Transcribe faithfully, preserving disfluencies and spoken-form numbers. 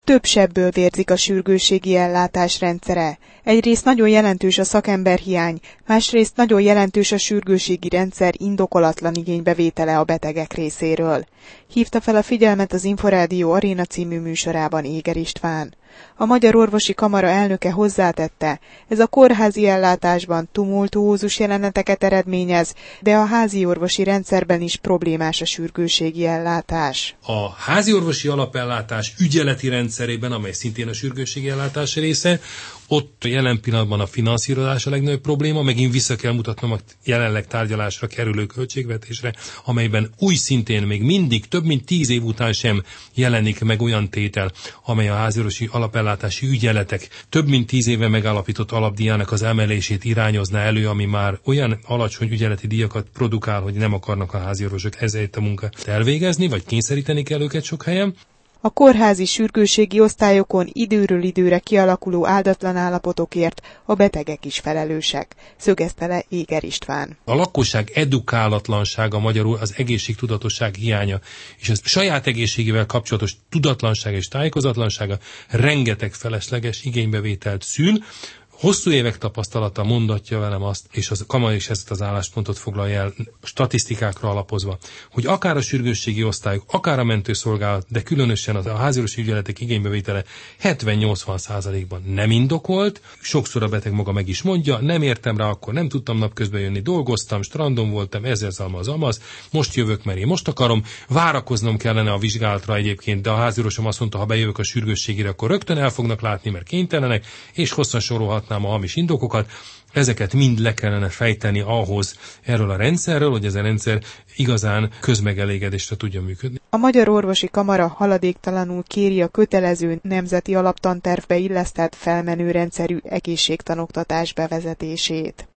Több sebből vérzik a sürgősségi ellátás rendszere. Egyrészt nagyon jelentős a szakemberhiány, másrészt nagyon jelentős a sürgősségi rendszer indokolatlan igénybevétele a betegek részéről. Hívta fel a figyelmet az Inforádió Aréna című műsorában Éger István. A Magyar Orvosi Kamara elnöke hozzátette, ez a kórházi ellátásban tumultuózus jeleneteket eredményez, de a házi orvosi rendszerben is problémás a sürgősségi ellátás. A házi orvosi alapellátás ügyeleti rendszerében, amely szintén a sürgősségi ellátás része, ott jelen pillanatban a finanszírozás a legnagyobb probléma, megint vissza kell mutatnom a jelenleg tárgyalásra kerülő költségvetésre, amelyben új szintén még mindig több mint tíz év után sem jelenik meg olyan tétel, amely a háziorvosi alapellátási ügyeletek több mint tíz éve megállapított alapdíjának az emelését irányozná elő, ami már olyan alacsony ügyeleti díjakat produkál, hogy nem akarnak a háziorvosok ezért a munkát elvégezni, vagy kényszeríteni kell őket sok helyen. A kórházi sürgősségi osztályokon időről időre kialakuló áldatlan állapotokért a betegek is felelősek, szögezte le Éger István. A lakosság edukálatlansága, magyarul az egészségtudatosság hiánya, és a saját egészségével kapcsolatos tudatlanság és tájékozatlansága rengeteg felesleges igénybevételt szül. Hosszú évek tapasztalata mondatja velem azt, és az Kamara is ezt az álláspontot foglalja el statisztikákra alapozva, hogy akár a sürgősségi osztályok, akár a mentőszolgálat, de különösen az a háziorvosi ügyeletek igénybevétele hetven-nyolcvan százalékban nem indokolt. Sokszor a beteg maga meg is mondja, nem értem rá, akkor nem tudtam napközben jönni, dolgoztam, strandon voltam, ezzel az amaz, most jövök, mert én most akarom, várakoznom kellene a vizsgálatra egyébként, de a háziorvosom azt mondta, ha bejövök a sürgősségére, akkor rögtön el fognak látni, mert kénytelenek, és hosszan sorolhat a hamis indokokat. Ezeket mind le kellene fejteni ahhoz erről a rendszerről, hogy ez a rendszer igazán közmegelégedésre tudjon működni. A Magyar Orvosi Kamara haladéktalanul kéri a kötelező nemzeti alaptantervbe illesztett felmenő rendszerű egészségtanoktatás bevezetését.